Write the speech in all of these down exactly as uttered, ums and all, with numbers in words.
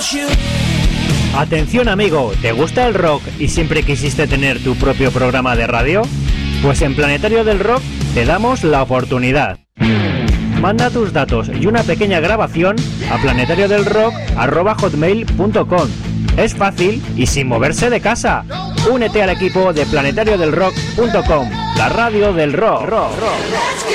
Atención amigo, ¿te gusta el rock y siempre quisiste tener tu propio programa de radio? Pues en Planetario del Rock te damos la oportunidad. Manda tus datos y una pequeña grabación a planetario del rock arroba hotmail punto com. Es fácil y sin moverse de casa. Únete al equipo de planetario del rock punto com, la radio del rock. rock, rock, rock.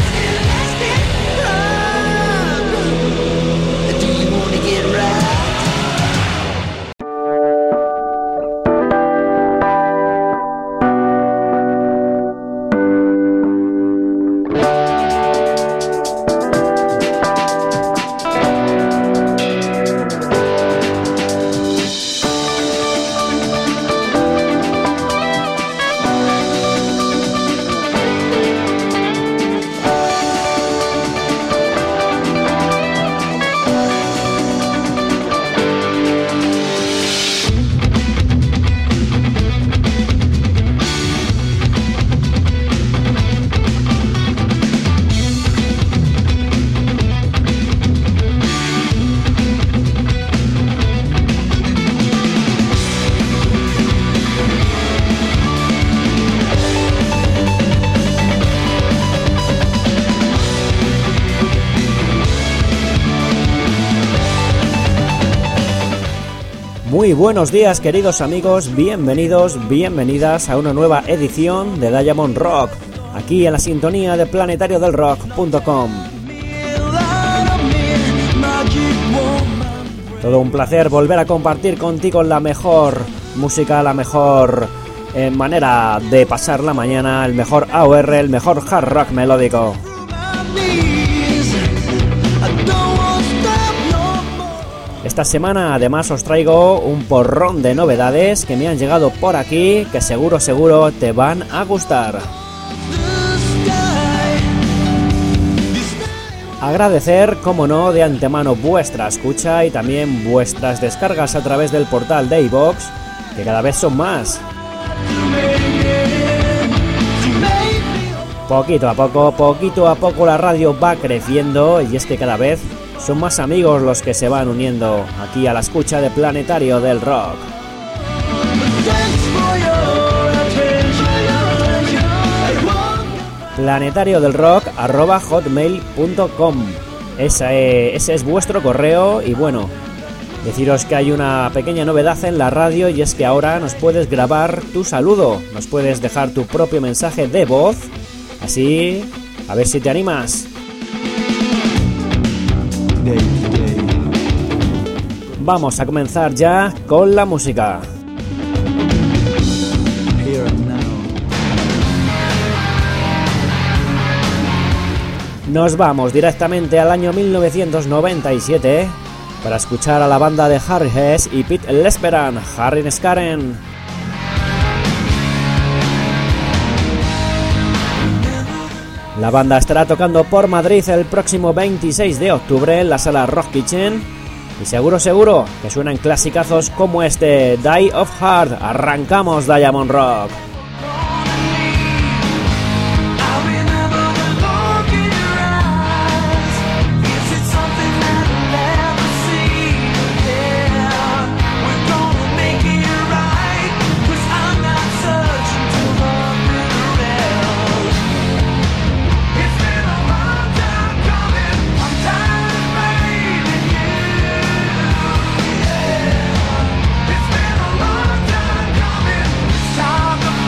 Muy buenos días queridos amigos, bienvenidos, bienvenidas a una nueva edición de Diamond Rock, aquí en la sintonía de planetario del rock punto com. Todo un placer volver a compartir contigo la mejor música, la mejor eh, manera de pasar la mañana, el mejor A O R, el mejor hard rock melódico. Esta semana además os traigo un porrón de novedades que me han llegado por aquí, que seguro, seguro te van a gustar. Agradecer, como no, de antemano vuestra escucha y también vuestras descargas a través del portal de iVoox, que cada vez son más. Poquito a poco, poquito a poco la radio va creciendo y es que cada vez son más amigos los que se van uniendo aquí a la escucha de Planetario del Rock. planetario del rock arroba hotmail punto com. Ese, ese es vuestro correo y bueno, deciros que hay una pequeña novedad en la radio y es que ahora nos puedes grabar tu saludo, nos puedes dejar tu propio mensaje de voz, así a ver si te animas. Vamos a comenzar ya con la música. Nos vamos directamente al año mil novecientos noventa y siete para escuchar a la banda de Harry Hess y Pete Lesperan, Harry Skaren. La banda estará tocando por Madrid el próximo veintiséis de octubre en la sala Rock Kitchen. Y seguro, seguro que suenan clasicazos como este, Die of Heart. Arrancamos Diamond Rock. Talk about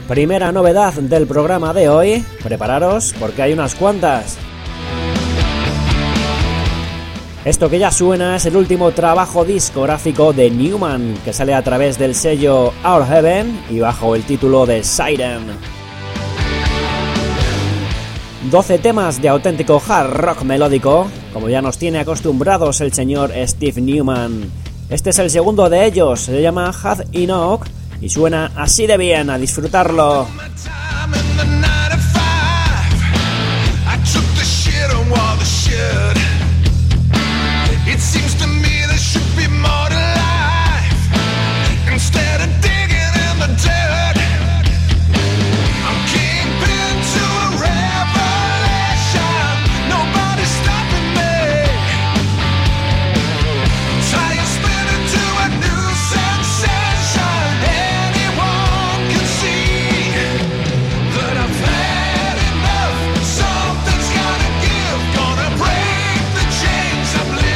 Primera novedad del programa de hoy, prepararos porque hay unas cuantas. Esto que ya suena es el último trabajo discográfico de Newman, que sale a través del sello Our Heaven y bajo el título de Siren. doce temas de auténtico hard rock melódico, como ya nos tiene acostumbrados el señor Steve Newman. Este es el segundo de ellos, se llama Had Enough y suena así de bien, a disfrutarlo. It seems to me there should be more to life. Instead of digging in the dirt, I'm kingpin to a revelation. Nobody's stopping me. Tire spinning to a new sensation. Anyone can see that I've had enough. Something's gotta give, gonna break the chains I'm living.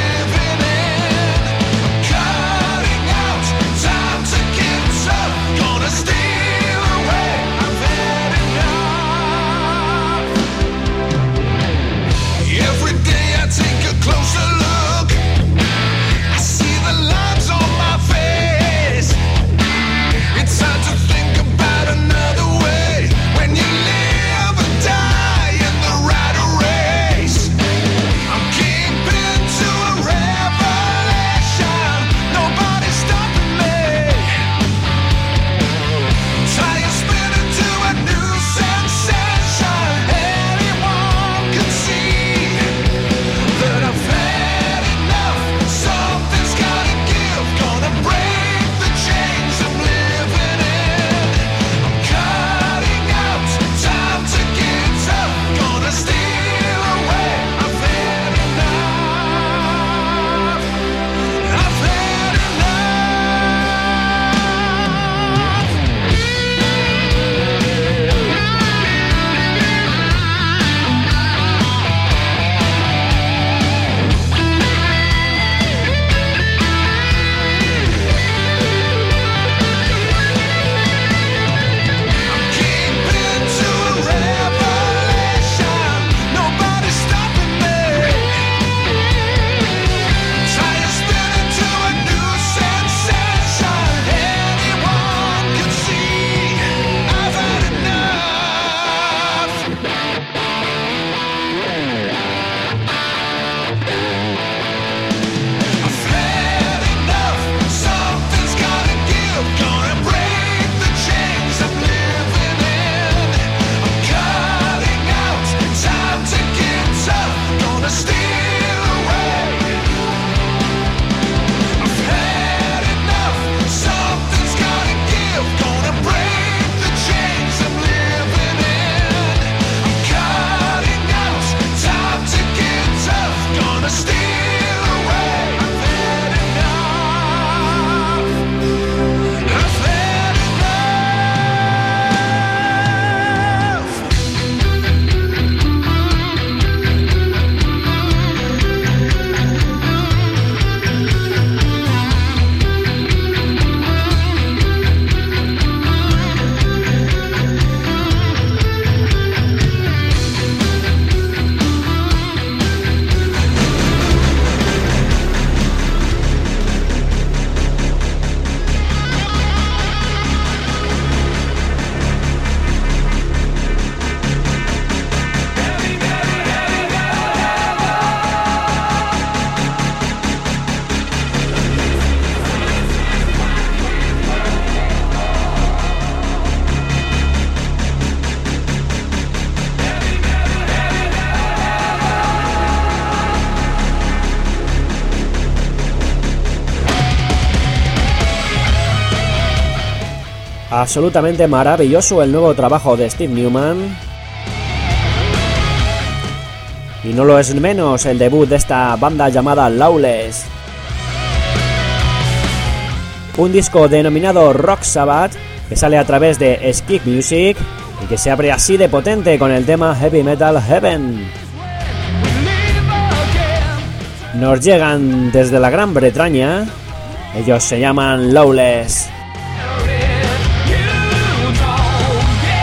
Absolutamente maravilloso el nuevo trabajo de Steve Newman. Y no lo es menos el debut de esta banda llamada Lawless. Un disco denominado Rock Sabbath que sale a través de Skip Music y que se abre así de potente con el tema Heavy Metal Heaven. Nos llegan desde la Gran Bretaña. Ellos se llaman Lawless.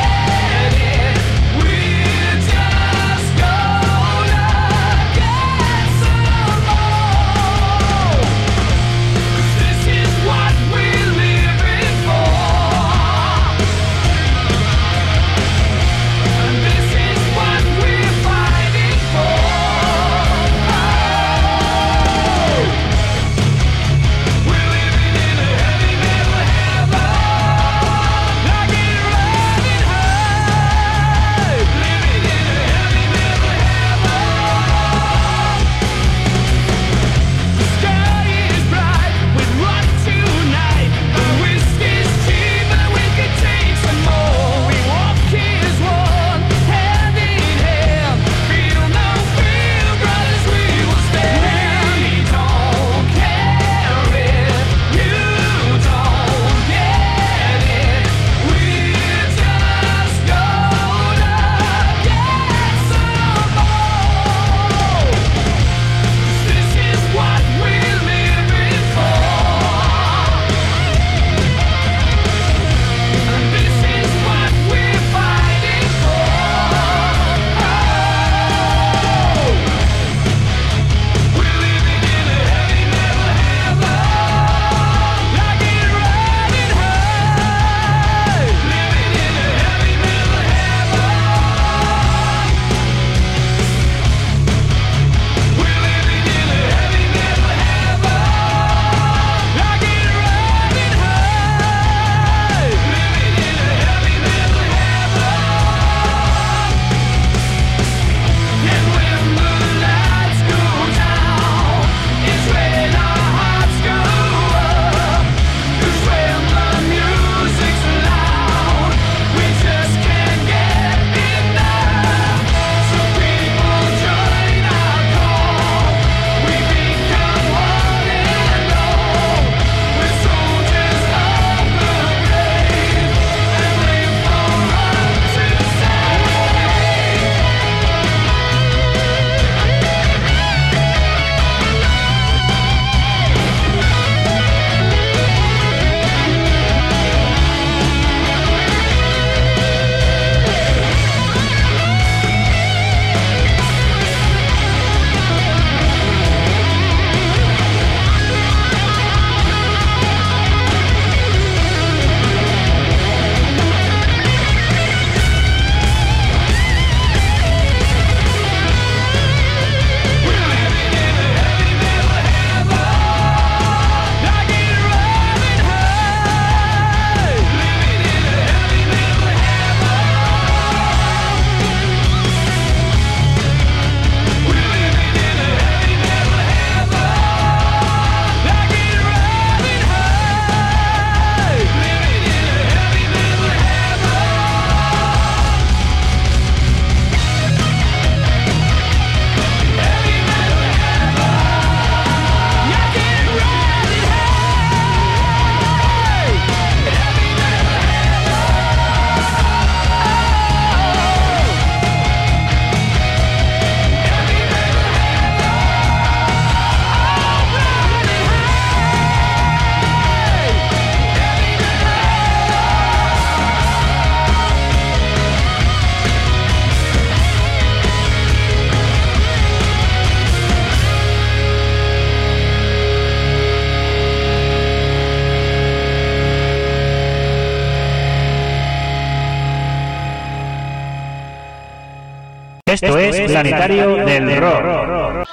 Esto es Planetario del Rock.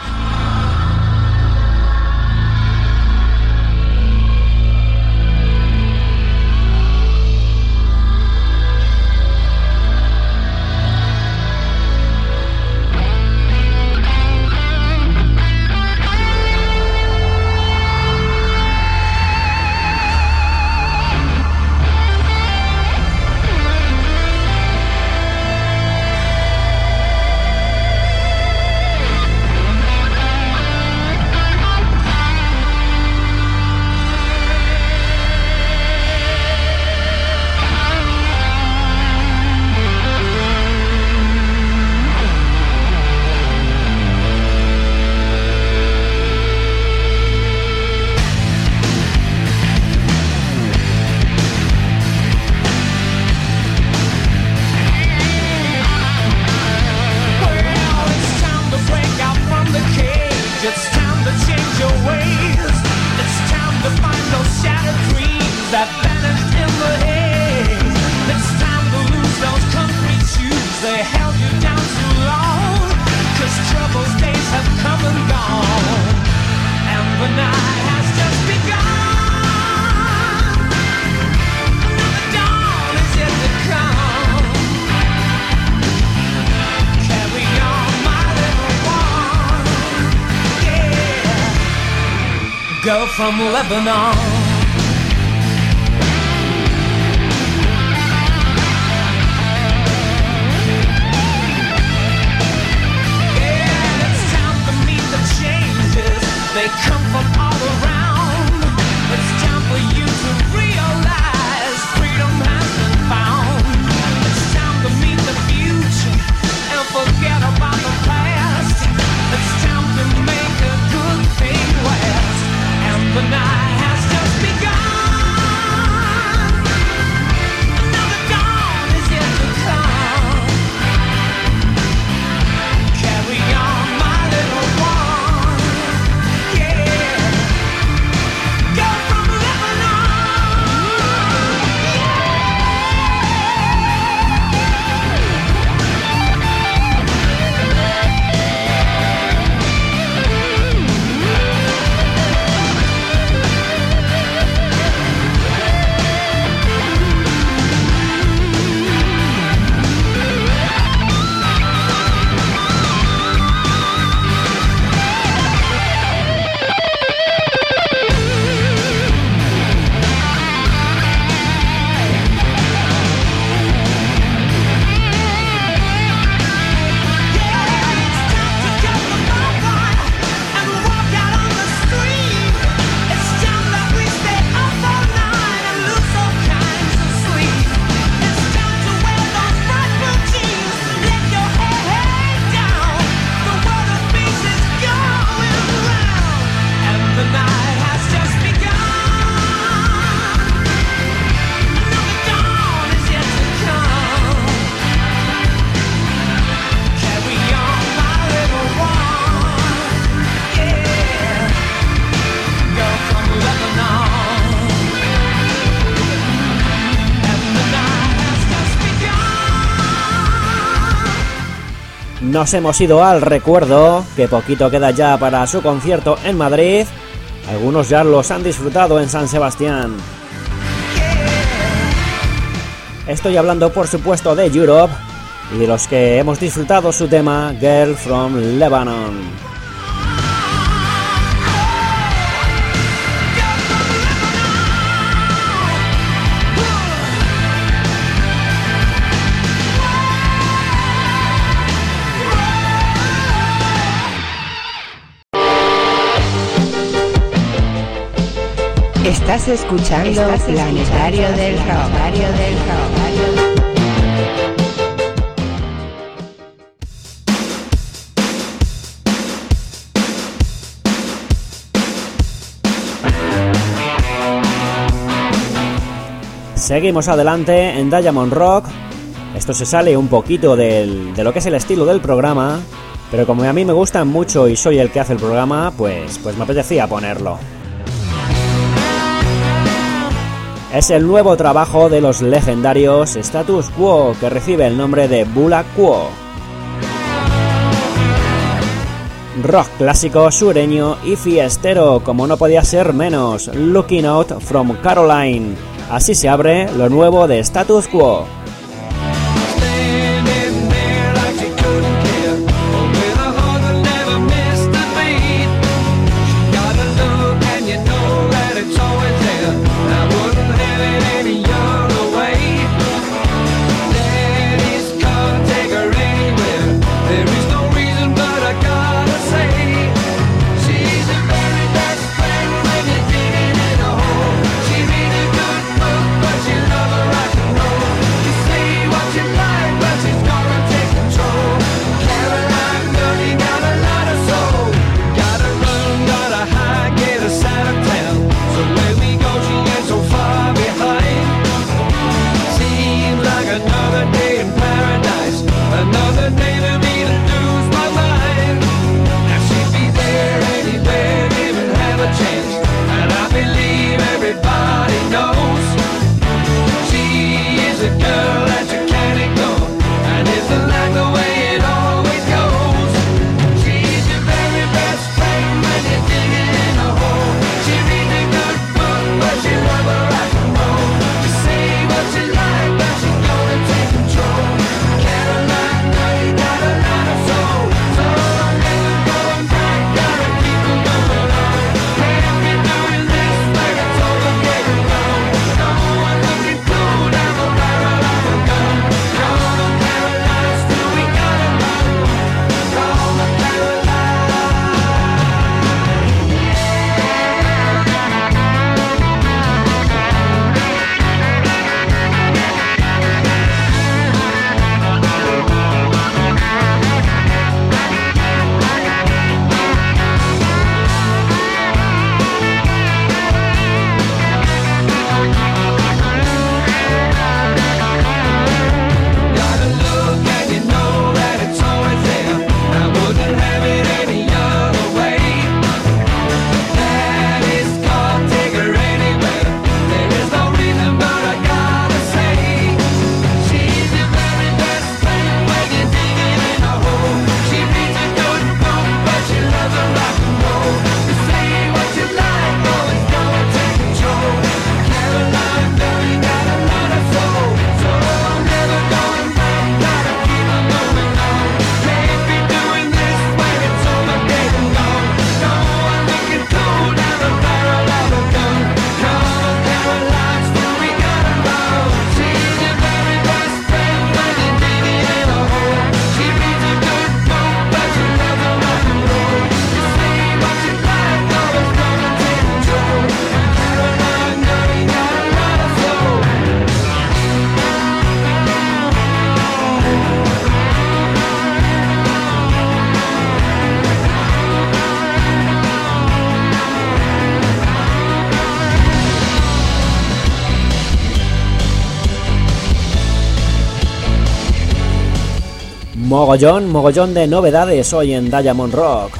Go from Lebanon. Yeah, it's time to meet the changes. They come from all around. It's time for you to realize freedom has been found. It's time to meet the future and forget about the past. It's time to make a good thing last. The night has just begun. Another dawn is yet to come. Carry on, my little one. Yeah. Go from Nos hemos ido al recuerdo, que poquito queda ya para su concierto en Madrid. Algunos ya los han disfrutado en San Sebastián. Estoy hablando, por supuesto, de Europe y de los que hemos disfrutado su tema Girl from Lebanon. Estás escuchando Estás Planetario escuchando del Rock. Planetario del Rock. Seguimos adelante en Diamond Rock. Esto se sale un poquito del, de lo que es el estilo del programa, pero como a mí me gustan mucho y soy el que hace el programa, pues, pues me apetecía ponerlo. Es el nuevo trabajo de los legendarios Status Quo, que recibe el nombre de Bula Quo. rock clásico, sureño y fiestero, como no podía ser menos. Looking Out from Caroline. Así se abre lo nuevo de Status Quo. Mogollón, mogollón de novedades hoy en Diamond Rock.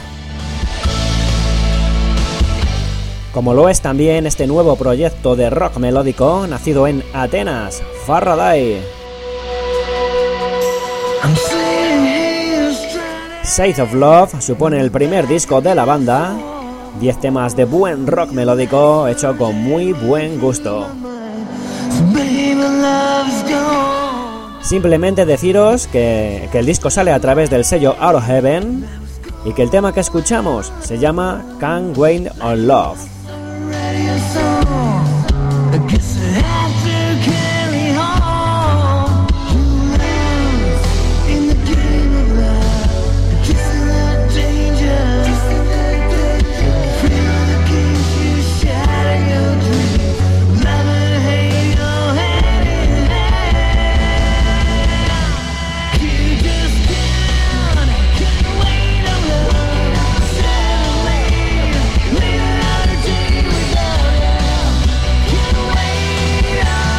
Como lo es también este nuevo proyecto de rock melódico nacido en Atenas, Faraday. Shades of Love supone el primer disco de la banda, diez temas de buen rock melódico hecho con muy buen gusto. Simplemente deciros que, que el disco sale a través del sello Out of Heaven y que el tema que escuchamos se llama Can't Wait on Love. Yeah.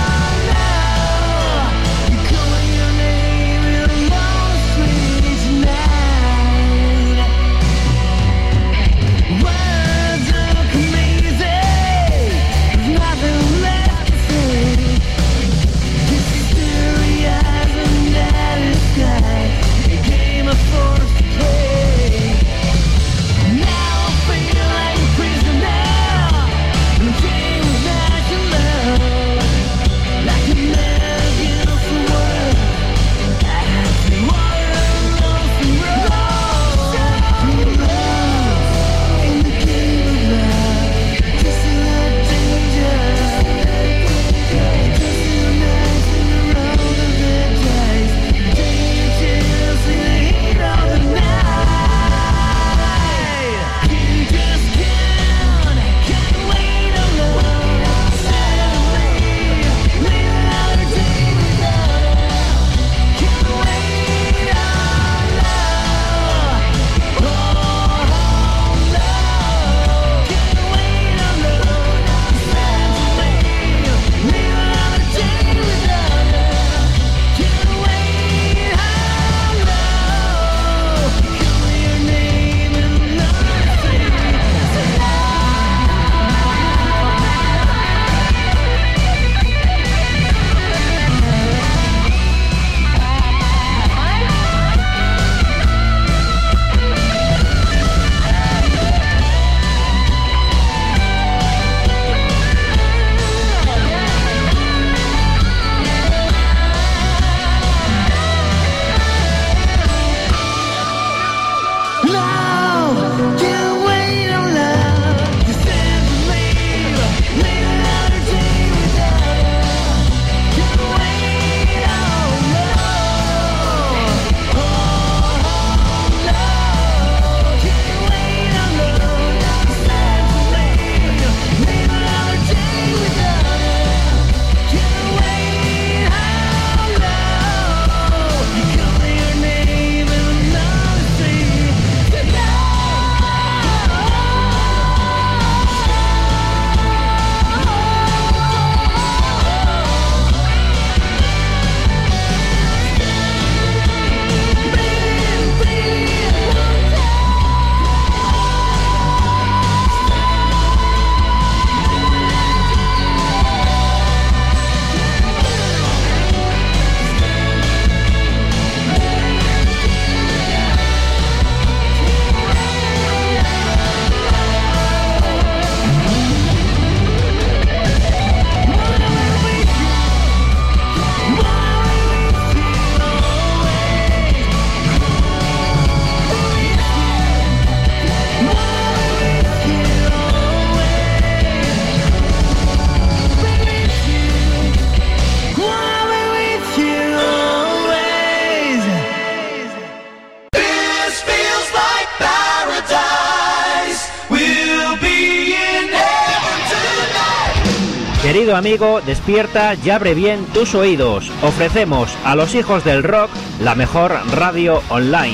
Querido amigo, despierta y abre bien tus oídos. Ofrecemos a los hijos del rock la mejor radio online.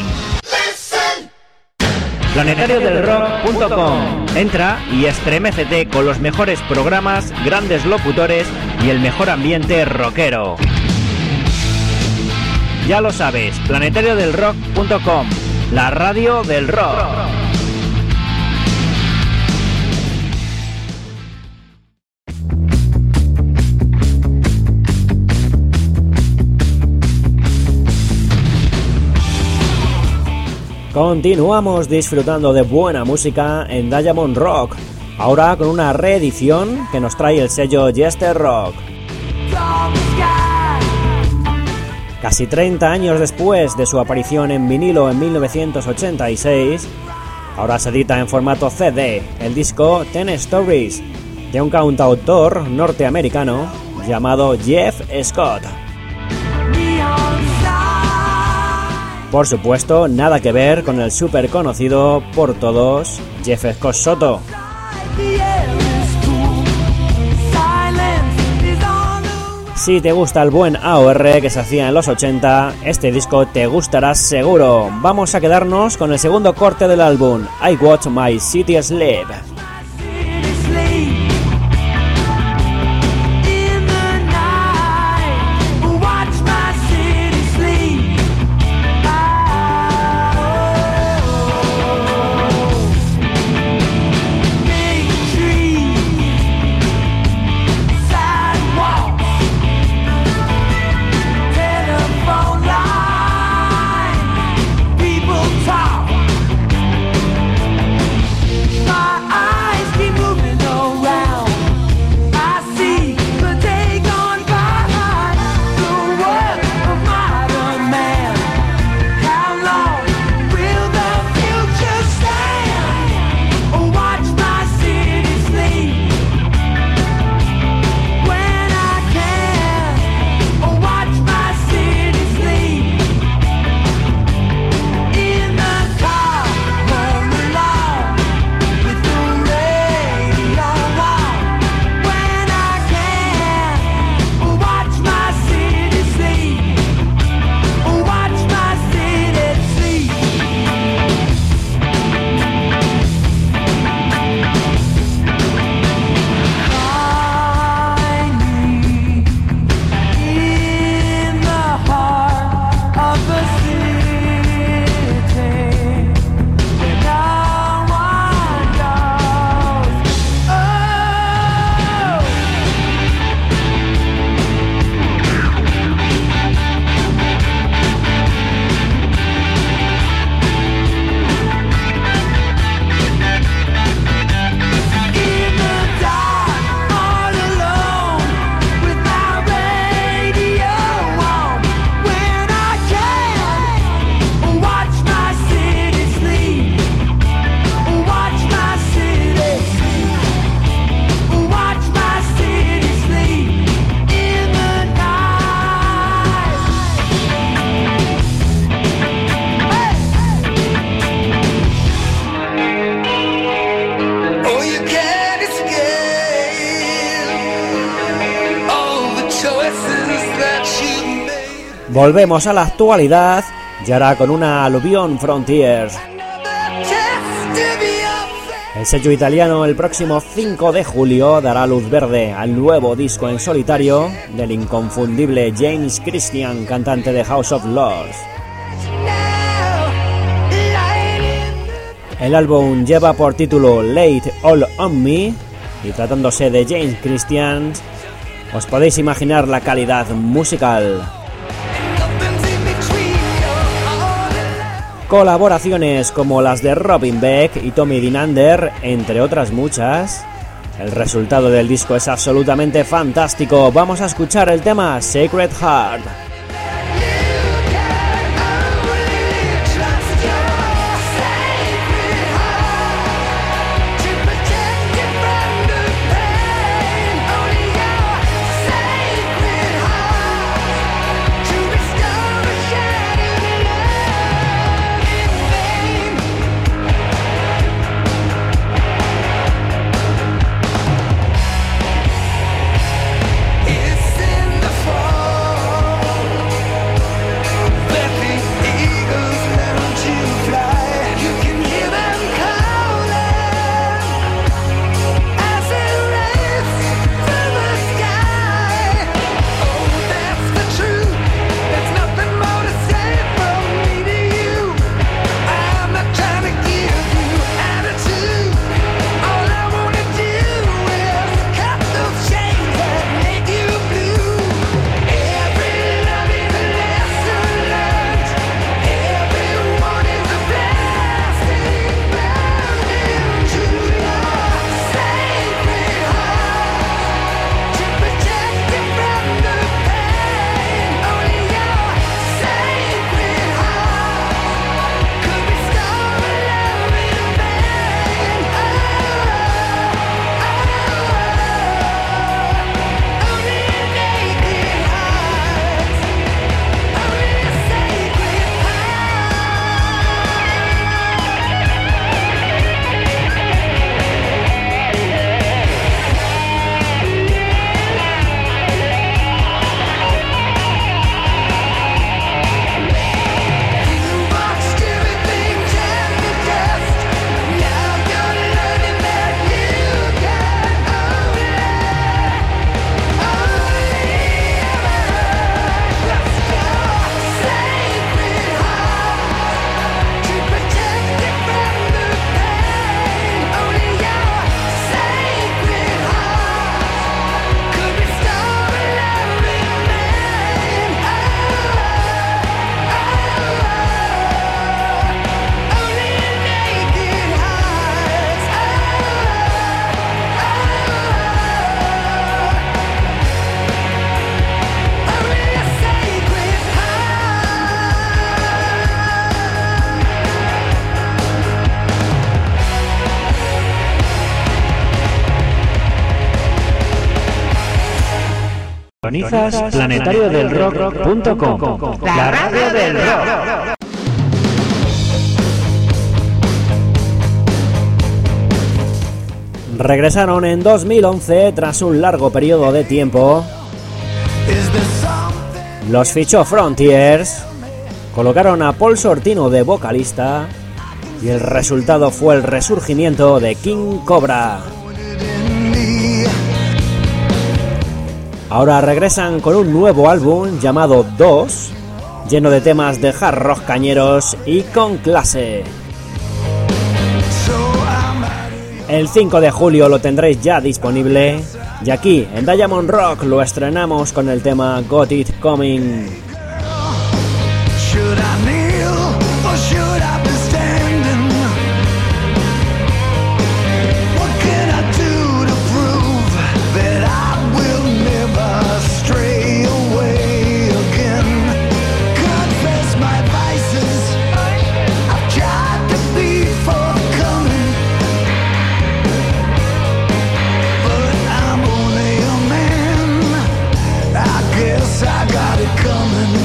planetario del rock punto com. Entra y estremécete con los mejores programas, grandes locutores y el mejor ambiente rockero. Ya lo sabes, planetario del rock punto com, la radio del rock. Continuamos disfrutando de buena música en Diamond Rock, ahora con una reedición que nos trae el sello Jester Rock. Casi treinta años después de su aparición en vinilo en mil novecientos ochenta y seis, ahora se edita en formato C D el disco Ten Stories de un cantautor norteamericano llamado Jeff Scott. Por supuesto, nada que ver con el súper conocido por todos Jeff Scott Soto. Si te gusta el buen A O R que se hacía en los ochenta, este disco te gustará seguro. Vamos a quedarnos con el segundo corte del álbum, I Watch My City Sleep. Volvemos a la actualidad y ahora con una Aluvión Frontiers. El sello italiano el próximo cinco de julio dará luz verde al nuevo disco en solitario del inconfundible James Christian, cantante de House of Lords. El álbum lleva por título Lay It All On Me y tratándose de James Christian, os podéis imaginar la calidad musical. Colaboraciones como las de Robin Beck y Tommy Dinander, entre otras muchas. El resultado del disco es absolutamente fantástico. Vamos a escuchar el tema Sacred Heart. Sintonizas planetario del rock punto com, la radio del rock. Regresaron en dos mil once tras un largo periodo de tiempo. Los fichó Frontiers, colocaron a Paul Sortino de vocalista y el resultado fue el resurgimiento de King Cobra. Ahora regresan con un nuevo álbum llamado dos, lleno de temas de hard rock cañeros y con clase. El cinco de julio lo tendréis ya disponible y aquí en Diamond Rock lo estrenamos con el tema Got It Coming. Should I kneel or should I be standing? What can I do to prove that I will never stray away again? Confess my vices, I've tried to be forthcoming, but I'm only a man, I guess I got it coming.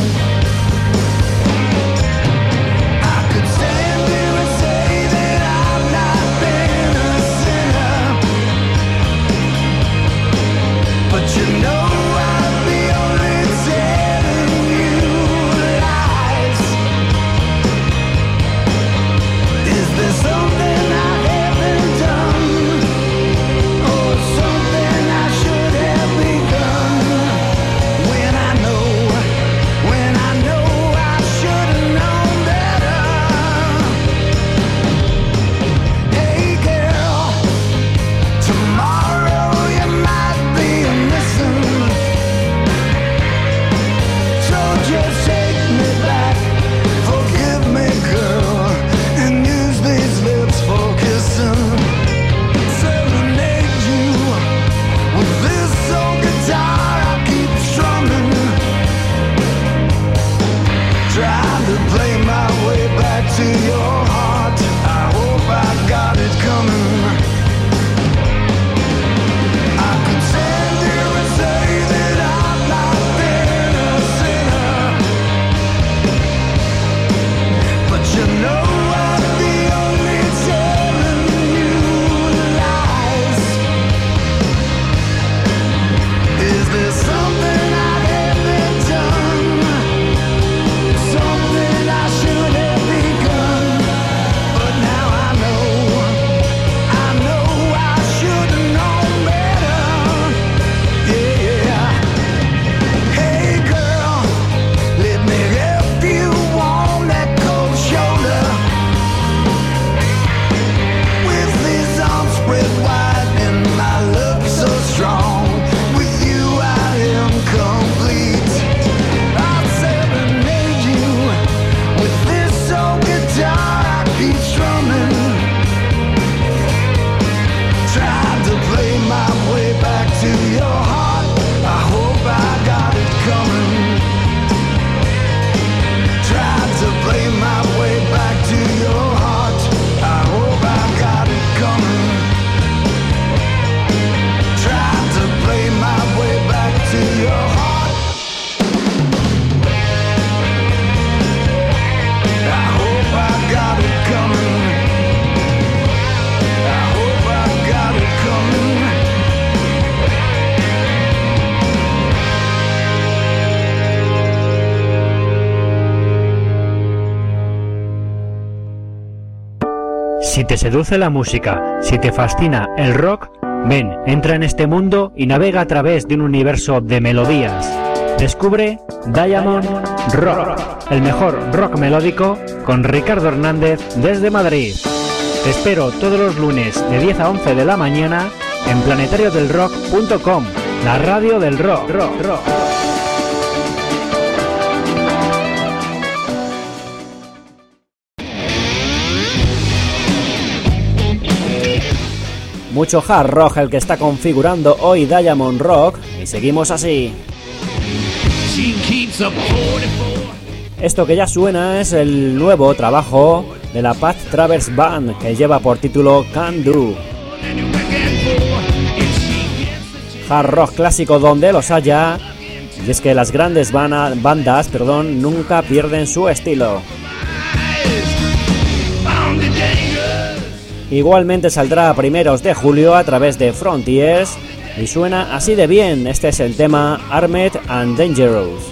Si te seduce la música, si te fascina el rock, ven, entra en este mundo y navega a través de un universo de melodías. Descubre Diamond Rock, el mejor rock melódico con Ricardo Hernández desde Madrid. Te espero todos los lunes de diez a once de la mañana en planetario del rock punto com, la radio del rock. rock, rock. Mucho hard rock el que está configurando hoy Diamond Rock y seguimos así. Esto que ya suena es el nuevo trabajo de la Pat Travers Band que lleva por título Can Do. Hard rock clásico donde los haya Y es que las grandes bana- bandas perdón, nunca pierden su estilo. Igualmente saldrá a primeros de julio a través de Frontiers y suena así de bien. Este es el tema Armed and Dangerous.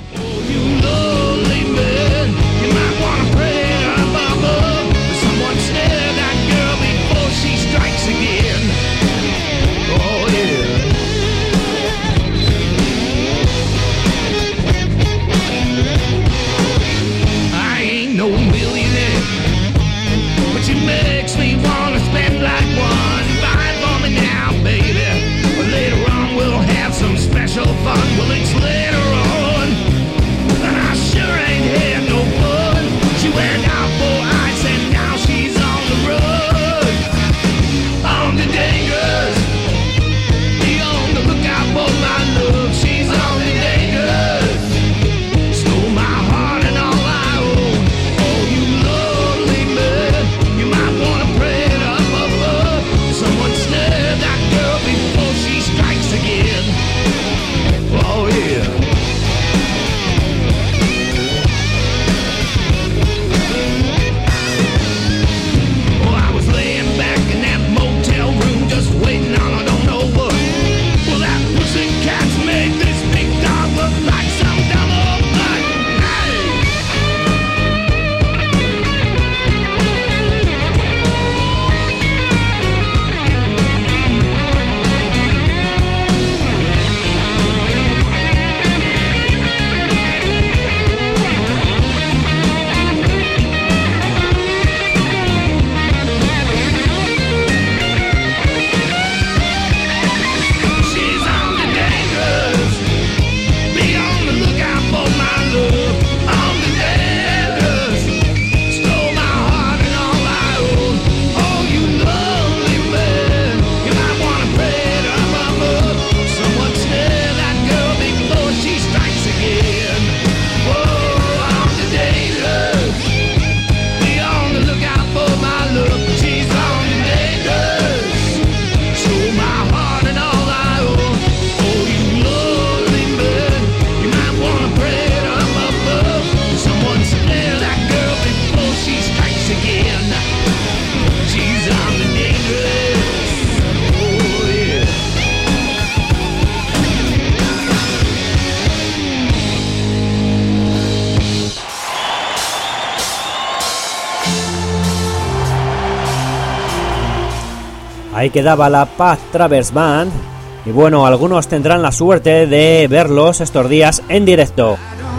Ahí quedaba la Path Traverse Band. Y bueno, algunos tendrán la suerte de verlos estos días en directo.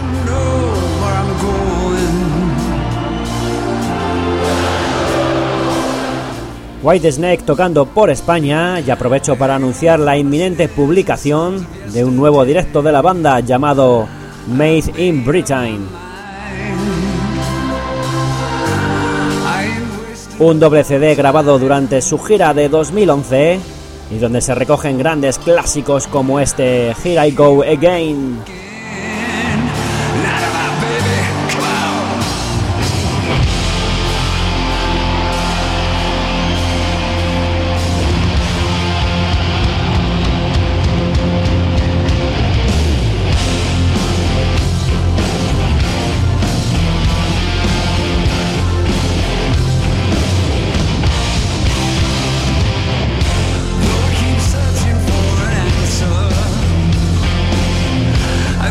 Whitesnake tocando por España, y aprovecho para anunciar la inminente publicación de un nuevo directo de la banda llamado Made in Britain. Un doble C D grabado durante su gira de dos mil once y donde se recogen grandes clásicos como este Here I Go Again. I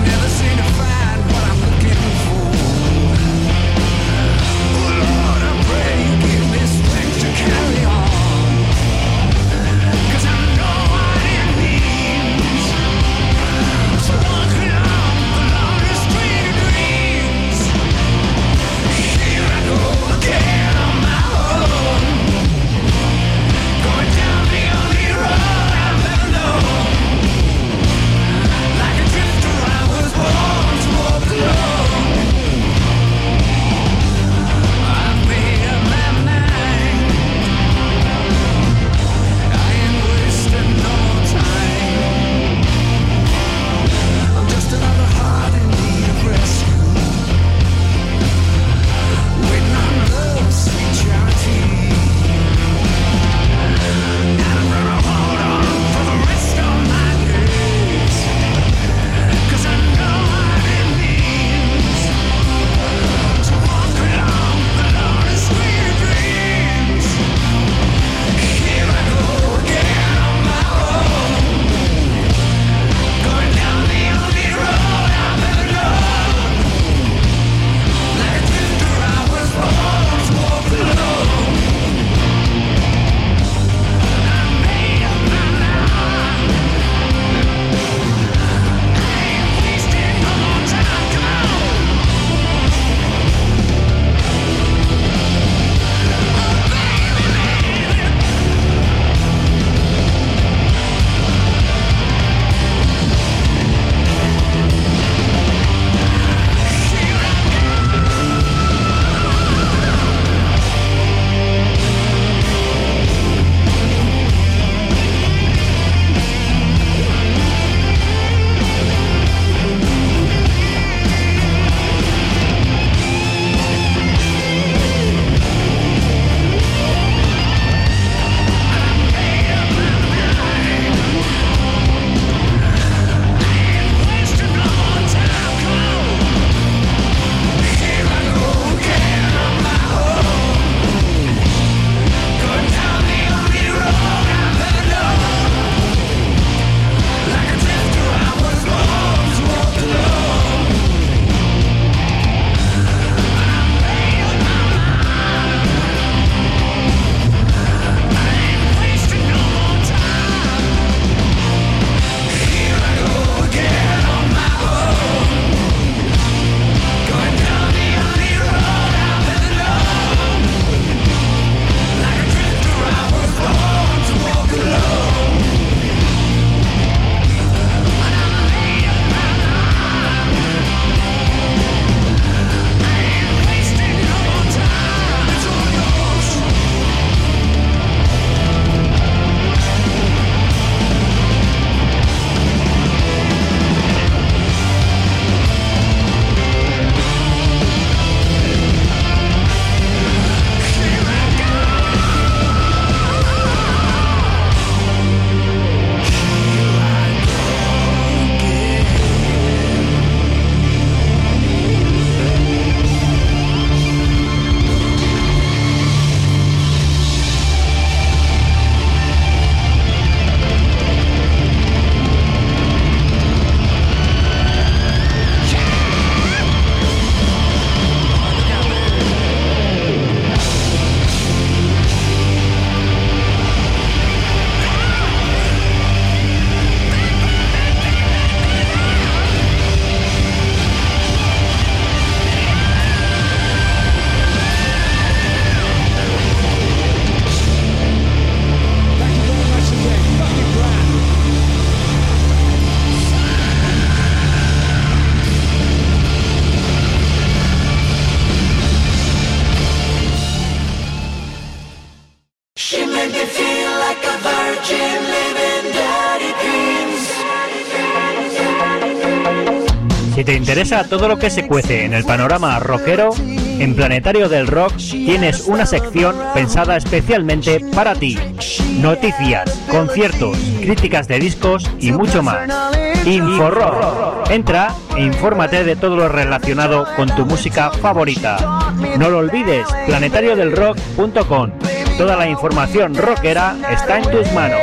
Si te interesa todo lo que se cuece en el panorama rockero, en Planetario del Rock tienes una sección pensada especialmente para ti. Noticias, conciertos, críticas de discos y mucho más. InfoRock. Entra e infórmate de todo lo relacionado con tu música favorita. No lo olvides, planetario del rock punto com. Toda la información rockera está en tus manos.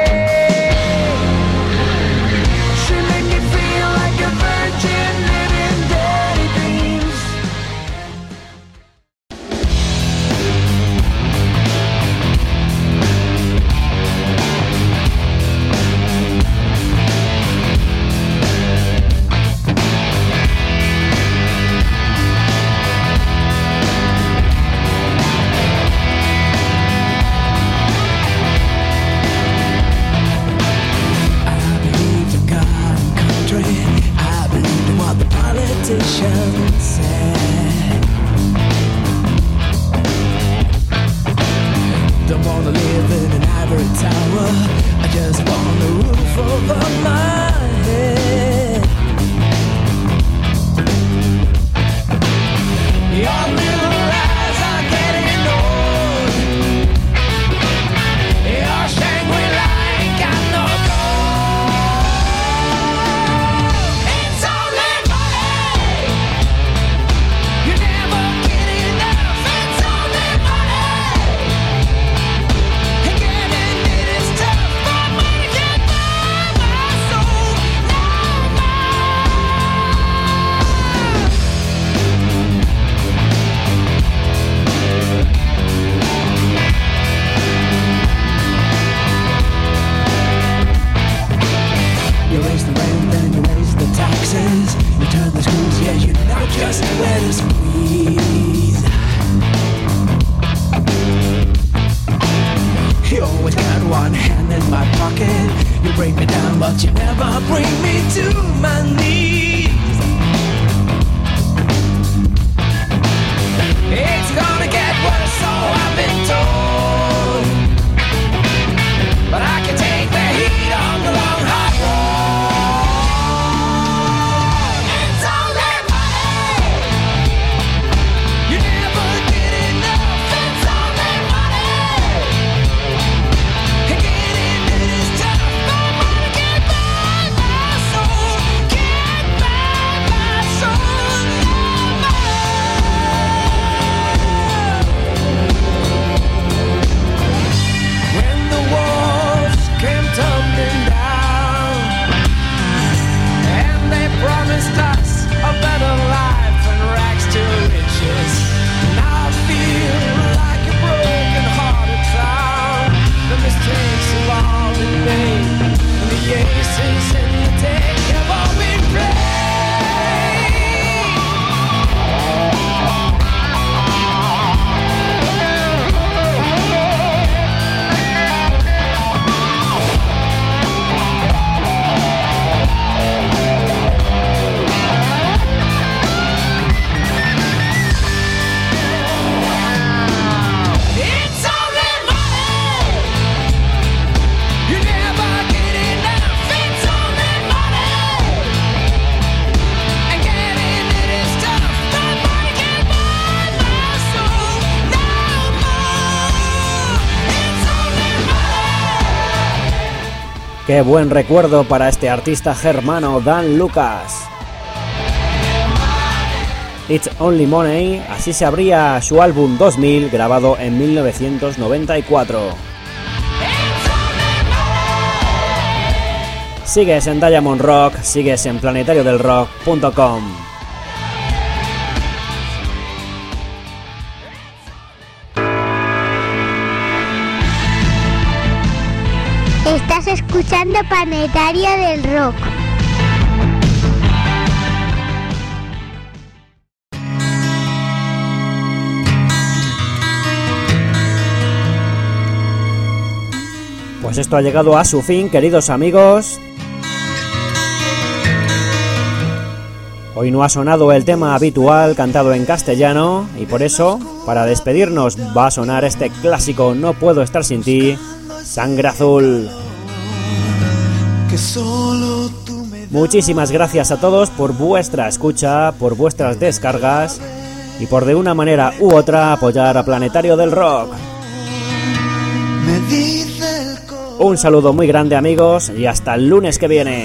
Qué buen recuerdo para este artista germano Dan Lucas. It's Only Money, así se abría su álbum dos mil, grabado en mil novecientos noventa y cuatro. Sigues en Diamond Rock, sigues en planetario del rock punto com. Estás escuchando Planetario del Rock. Pues esto ha llegado a su fin, queridos amigos. Hoy no ha sonado el tema habitual cantado en castellano y por eso, para despedirnos, va a sonar este clásico No puedo estar sin ti, Sangre Azul. Que solo tú me Muchísimas gracias a todos por vuestra escucha, por vuestras descargas y por de una manera u otra apoyar a Planetario del Rock. Un saludo muy grande, amigos, y hasta el lunes que viene.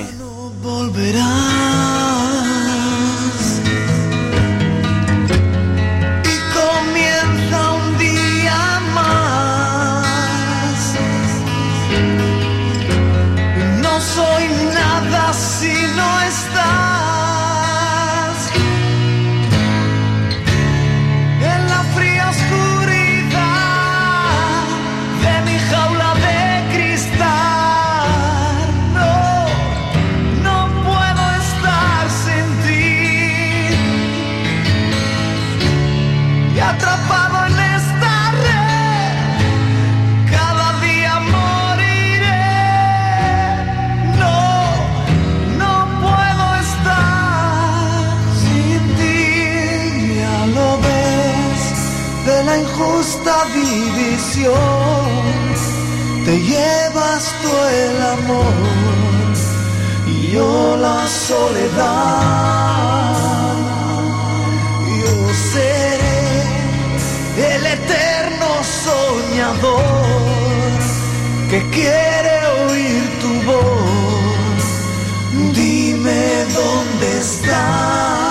Te llevas tú el amor y yo la soledad. Yo seré el eterno soñador que quiere oír tu voz. Dime dónde estás.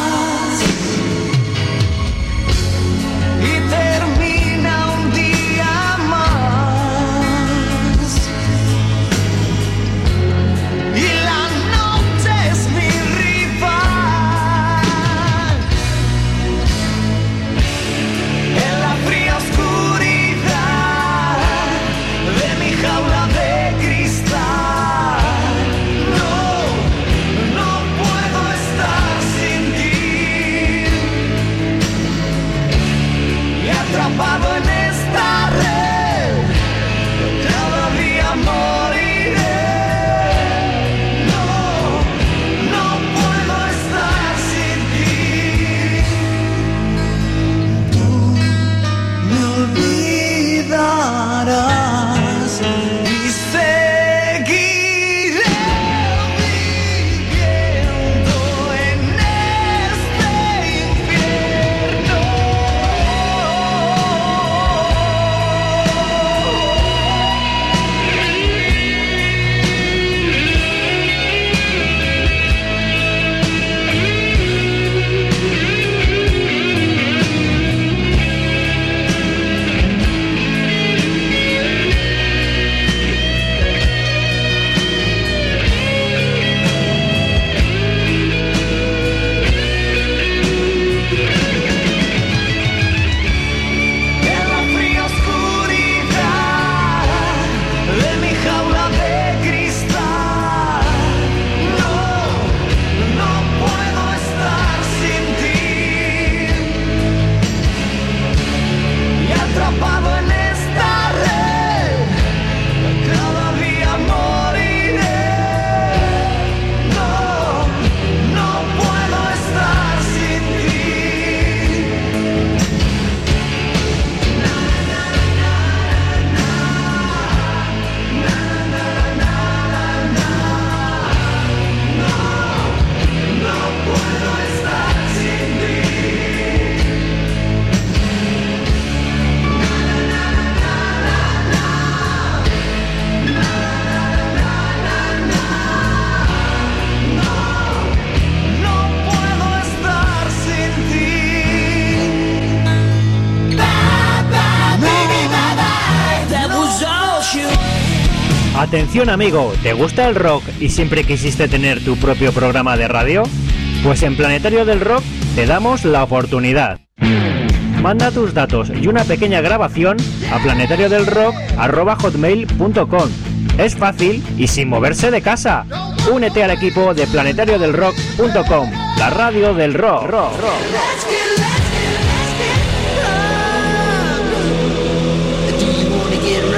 Atención amigo, ¿te gusta el rock y siempre quisiste tener tu propio programa de radio? Pues en Planetario del Rock te damos la oportunidad. Manda tus datos y una pequeña grabación a planetario del rock arroba hotmail punto com. Es fácil y sin moverse de casa. Únete al equipo de planetario del rock punto com, la radio del rock. rock, rock, rock. Do you wanna get